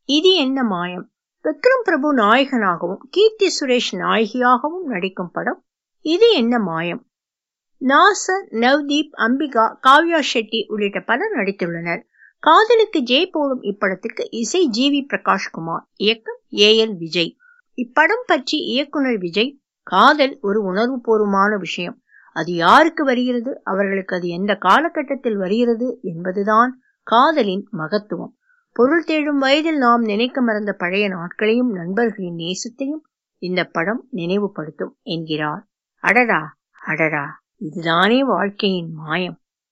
இது என்ன மாயம்? விக்ரம் பிரபு நாயகனாகவும் கீர்த்தி சுரேஷ் நாயகியாகவும் நடிக்கும் படம் இது என்ன மாயம். நாசர், நவ்தீப், அம்பிகா, காவ்யா ஷெட்டி உள்ளிட்ட பலர் நடித்துள்ளனர். காதலுக்கு ஜெய் போடும் இப்படத்துக்கு இசை ஜிவி பிரகாஷ்குமார், இயக்கம் AL விஜய். இப்படம் பற்றி இயக்குனர் விஜய், காதல் ஒரு உணர்வுபூர்வமான விஷயம். அது யாருக்கு வருகிறது, அவர்களுக்கு அது எந்த காலகட்டத்தில் வருகிறது என்பதுதான் காதலின் மகத்துவம். பொருள் தேடும் வயதில் நாம் நினைக்க மறந்த பழைய நாட்களையும் நண்பர்களின் நேசத்தையும் இந்த படம் நினைவுபடுத்தும் என்கிறார். அடடா அடடா, இதுதானே வாழ்க்கையின் மாயம்.